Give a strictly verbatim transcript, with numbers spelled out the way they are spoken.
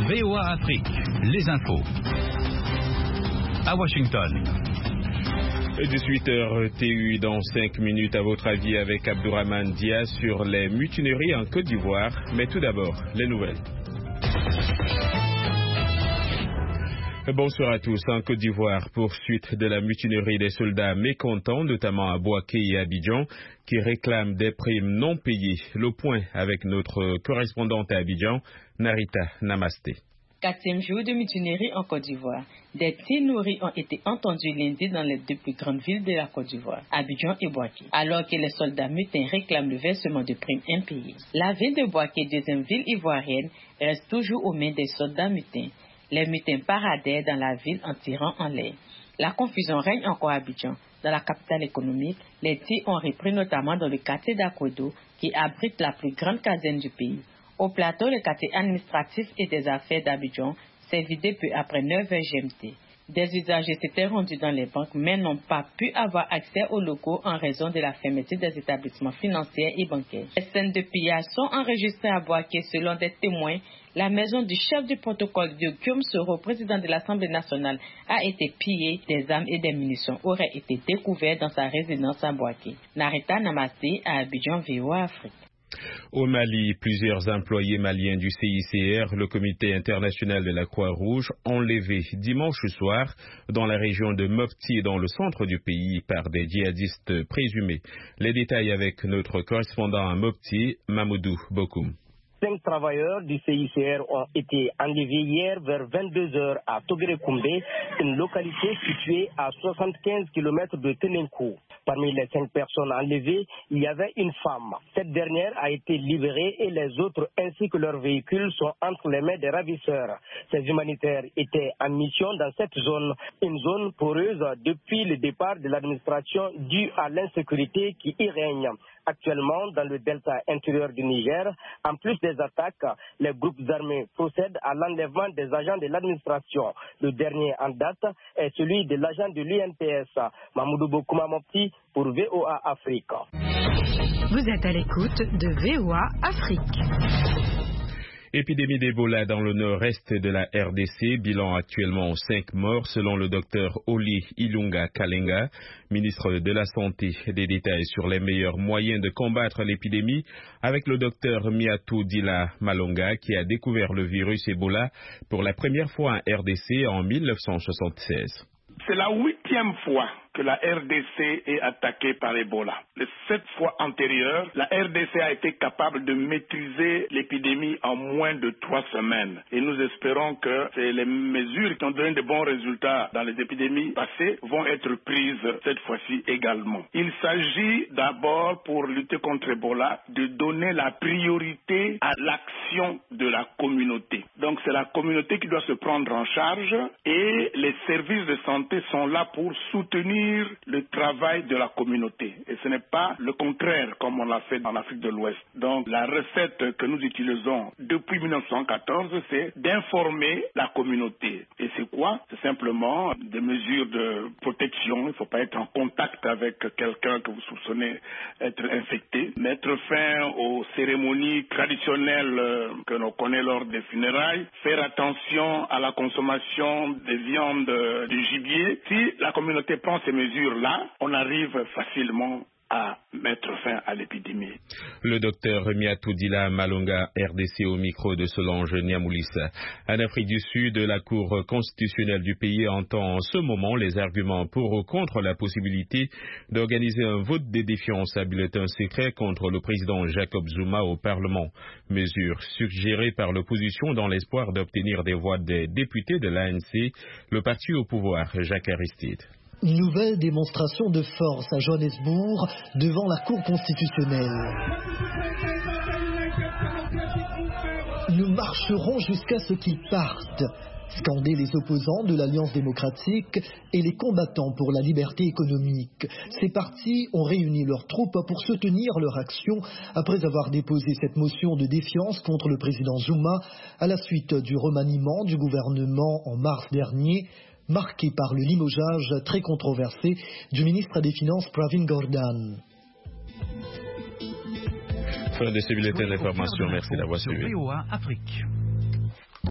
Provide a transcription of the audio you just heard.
V O A Afrique, les infos. À Washington. dix-huit heures T U dans cinq minutes, à votre avis, avec Abdourahmane Diaz sur les mutineries en Côte d'Ivoire. Mais tout d'abord, les nouvelles. Bonsoir à tous. En Côte d'Ivoire, poursuite de la mutinerie des soldats mécontents, notamment à Bouaké et Abidjan, qui réclament des primes non payées. Le point avec notre correspondante à Abidjan, Narita Namasté. Quatrième jour de mutinerie en Côte d'Ivoire. Des tirs nourris ont été entendus lundi dans les deux plus grandes villes de la Côte d'Ivoire, Abidjan et Bouaké, alors que les soldats mutins réclament le versement de primes impayées. La ville de Bouaké, deuxième ville ivoirienne, reste toujours aux mains des soldats mutins. Les mutins paradèrent dans la ville en tirant en l'air. La confusion règne encore à Abidjan. Dans la capitale économique, les tirs ont repris notamment dans le quartier d'Akodo, qui abrite la plus grande caserne du pays. Au plateau, le quartier administratif et des affaires d'Abidjan s'est vidé peu après neuf heures G M T. Des usagers s'étaient rendus dans les banques mais n'ont pas pu avoir accès aux locaux en raison de la fermeture des établissements financiers et bancaires. Les scènes de pillage sont enregistrées à Bouaké selon des témoins. La maison du chef du protocole de Guillaume Soro, président de l'Assemblée nationale, a été pillée. Des armes et des munitions auraient été découvertes dans sa résidence à Bouaké. Narita Namasté à Abidjan, V O A Afrique. Au Mali, plusieurs employés maliens du C I C R, le Comité international de la Croix-Rouge, enlevés dimanche soir dans la région de Mopti, dans le centre du pays, par des djihadistes présumés. Les détails avec notre correspondant à Mopti, Mamoudou Bokoum. Cinq travailleurs du C I C R ont été enlevés hier vers vingt-deux heures à Togere-Koumbe, une localité située à soixante-quinze kilomètres de Tenenkou. Parmi les cinq personnes enlevées, il y avait une femme. Cette dernière a été libérée et les autres ainsi que leurs véhicules sont entre les mains des ravisseurs. Ces humanitaires étaient en mission dans cette zone, une zone poreuse depuis le départ de l'administration due à l'insécurité qui y règne. Actuellement, dans le delta intérieur du Niger, en plus des attaques, les groupes armés procèdent à l'enlèvement des agents de l'administration. Le dernier en date est celui de l'agent de l'U N P S, Mamoudou Bokouma Mopti, pour V O A Afrique. Vous êtes à l'écoute de V O A Afrique. Épidémie d'Ebola dans le nord-est de la R D C, bilan actuellement cinq morts selon le docteur Oli Ilunga Kalenga, ministre de la Santé. Des détails sur les meilleurs moyens de combattre l'épidémie avec le docteur Miatou Dila Malonga qui a découvert le virus Ebola pour la première fois en R D C en mille neuf cent soixante-seize. C'est la huitième fois que la R D C est attaquée par Ebola. Les sept fois antérieures, la R D C a été capable de maîtriser l'épidémie en moins de trois semaines. Et nous espérons que les mesures qui ont donné de bons résultats dans les épidémies passées vont être prises cette fois-ci également. Il s'agit d'abord, pour lutter contre Ebola, de donner la priorité à l'action de la communauté. Donc c'est la communauté qui doit se prendre en charge et les services de santé sont là pour soutenir le travail de la communauté. Et ce n'est pas le contraire comme on l'a fait en Afrique de l'Ouest. Donc la recette que nous utilisons depuis mille neuf cent quatorze, c'est d'informer la communauté. Et c'est quoi? C'est simplement des mesures de protection. Il ne faut pas être en contact avec quelqu'un que vous soupçonnez être infecté. Mettre fin aux cérémonies traditionnelles que l'on connaît lors des funérailles. Faire attention à la consommation des viandes de gibier. Si la communauté prend ces mesures-là, on arrive facilement à mettre fin à l'épidémie. Le docteur Miatou Dila Malonga, R D C, au micro de Solange Niamoulissa. En Afrique du Sud, la Cour constitutionnelle du pays entend en ce moment les arguments pour ou contre la possibilité d'organiser un vote de défiance à bulletin secret contre le président Jacob Zuma au Parlement. Mesure suggérée par l'opposition dans l'espoir d'obtenir des voix des députés de l'A N C, le parti au pouvoir, Jacques Aristide. Une nouvelle démonstration de force à Johannesburg devant la Cour constitutionnelle. Nous marcherons jusqu'à ce qu'ils partent, scandaient les opposants de l'Alliance démocratique et les combattants pour la liberté économique. Ces partis ont réuni leurs troupes pour soutenir leur action après avoir déposé cette motion de défiance contre le président Zuma à la suite du remaniement du gouvernement en mars dernier, marqué par le limogeage très controversé du ministre des Finances Pravin Gordhan. Fin de ce bulletin d'information. Merci d'avoir suivi. V O A Afrique.